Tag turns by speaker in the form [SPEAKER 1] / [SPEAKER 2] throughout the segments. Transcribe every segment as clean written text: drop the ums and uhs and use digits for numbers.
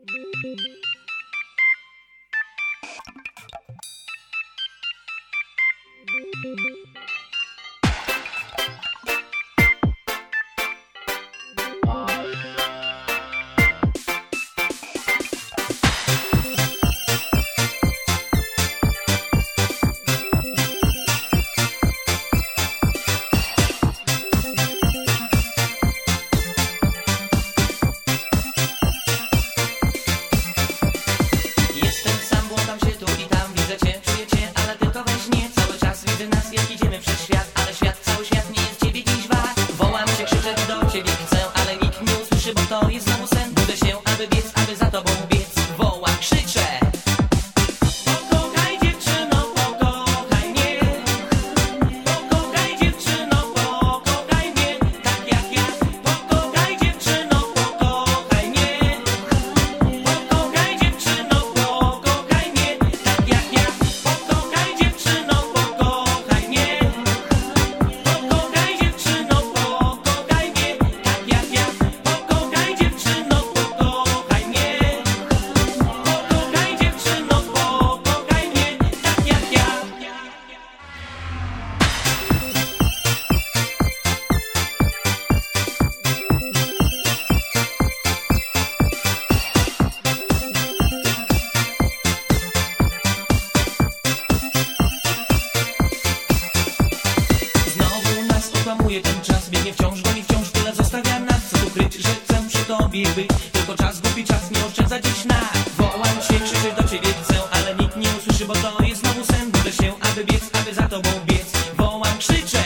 [SPEAKER 1] Ten czas biegnie wciąż, goni wciąż, tyle zostawia nas. Co tu kryć, że chcę przy tobie być. Tylko czas, głupi czas, nie oszczędza dziś nas. Wołam się, krzyczeć do ciebie chcę, ale nikt nie usłyszy, bo to jest znowu sen. Budzę się, aby biec, aby za tobą biec. Wołam, krzyczę: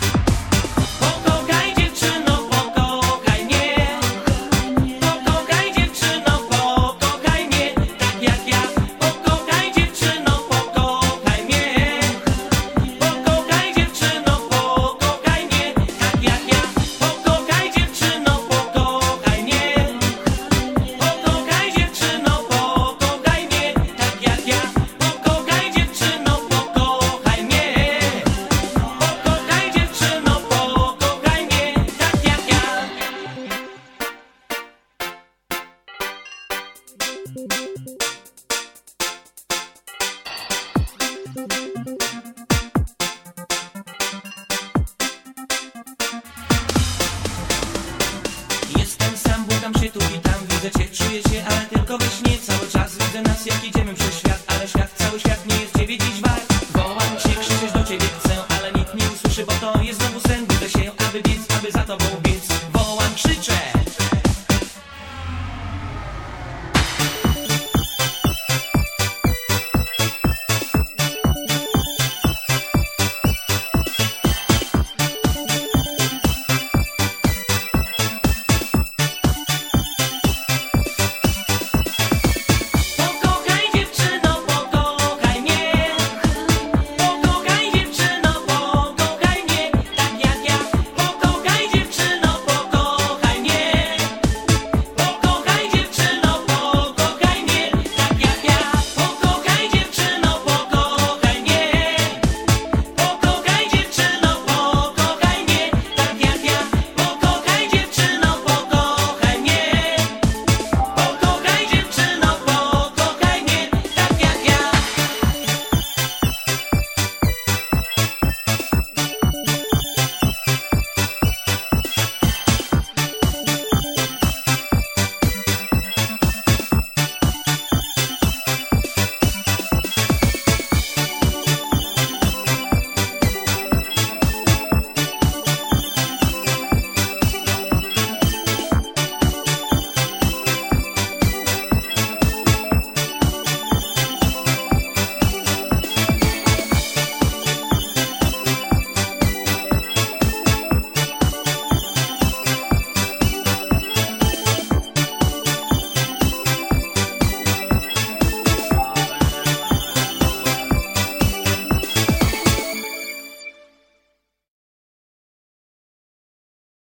[SPEAKER 1] pokochaj dziewczyno, pokochaj mnie. Pokochaj dziewczyno, pokochaj mnie. Tak jak ja. Pokochaj dziewczyno, pokochaj mnie. Pokochaj dziewczyno, pokochaj mnie. Tak jak ja. Pokochaj dziewczyno, pokochaj mnie. Pokochaj dziewczyno, pokochaj mnie. Tak jak ja. Pokochaj dziewczyno, pokochaj mnie. Pokochaj dziewczyno, pokochaj mnie. Tak jak ja. Jestem sam, błagam się tu i tam. Widzę cię, czuję cię, ale tylko we śnie. Cały czas widzę nas, jak idziemy przez świat.